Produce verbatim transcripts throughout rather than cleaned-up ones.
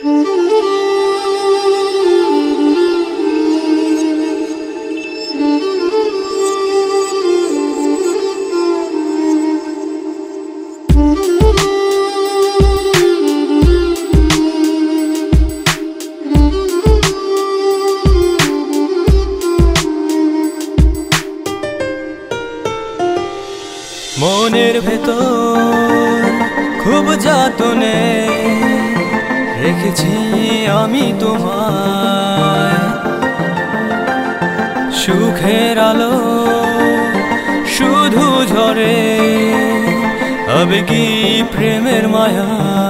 মনের ভেতর খুব যতনে রেখেছি আমি তোমায়, সুখের আলো শুধু ঝরে আবেগী প্রেমের মায়া।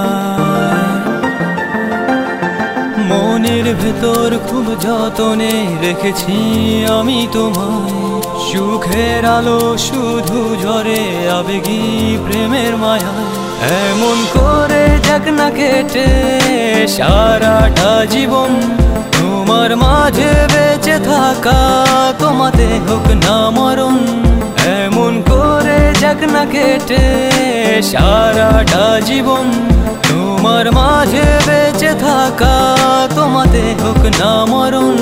মনের ভেতর খুব যতনে রেখেছি আমি তোমায়, সুখের আলো শুধু ঝরে আবেগী প্রেমের মায়া। এমন করে যাক না কেটে সারাটা জীবন, তোমার মাঝে বেঁচে থাকা তোমাতে হোক না মরণ। এমন করে যাক না কেটে সারাটা জীবন, তোমার মাঝে বেঁচে থাকা তোমাতে হোক না মরণ।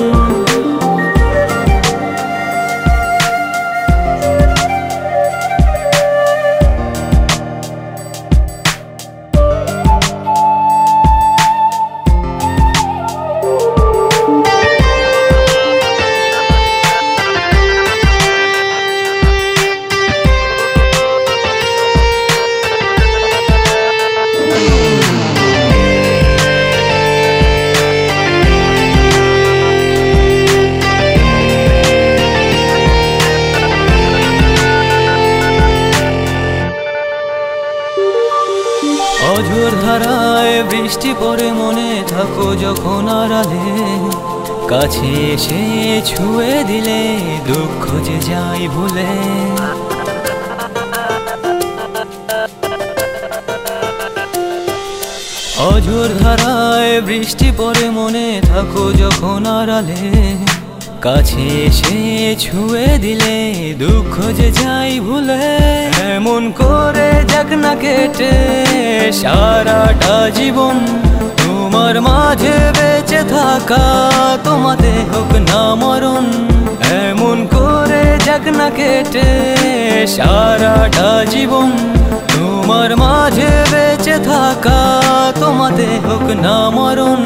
অঝোর ধারায় বৃষ্টি পড়ে মনে থাকো যখন আড়ালে, কাছে এসে ছুঁয়ে দিলে দুঃখ যে যাই ভুলে। অঝোর ধারায় বৃষ্টি পড়ে মনে থাকো যখন আড়ালে, কাছে এসে ছুঁয়ে দিলে দুঃখ যে যাই ভুলে। এমন করে যাক না কেটে সারাটা জীবন, তোমার মাঝে বেঁচে থাকা তোমাতে হোক না মরণ। এমন করে যাক না কেটে সারাটা জীবন, তোমার মাঝে বেঁচে থাকা তোমাতে হোক না মরণ।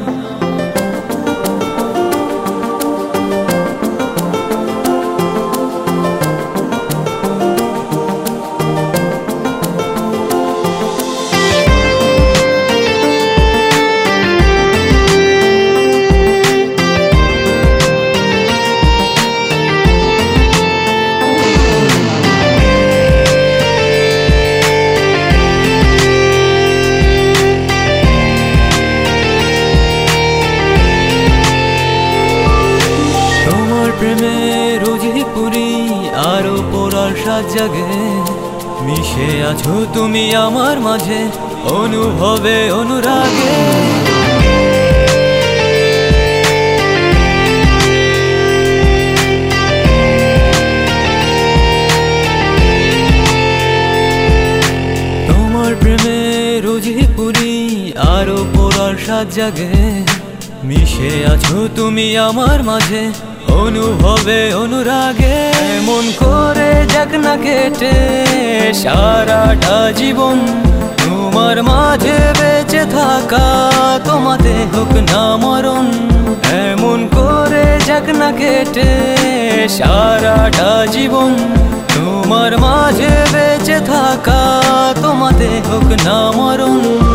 প্রেমে রোজই পুরি আরো পড়ার সাত জাগে, মিশে আছো তুমি আমার মাঝে অনুভবে অনুরাগে। তোমার প্রেমে রোজই পুরি আরো পড়ার সাত জাগে, মিশে আছো তুমি আমার মাঝে অনুভবে অনুরাগে। এমন করে যাক না কেটে সারাটা জীবন, তোমার মাঝে বেঁচে থাকা তোমাতে হোক না মরণ। এমন করে যাক না কেটে সারাটা জীবন, তোমার মাঝে বেঁচে থাকা তোমাতে হোক না মরণ।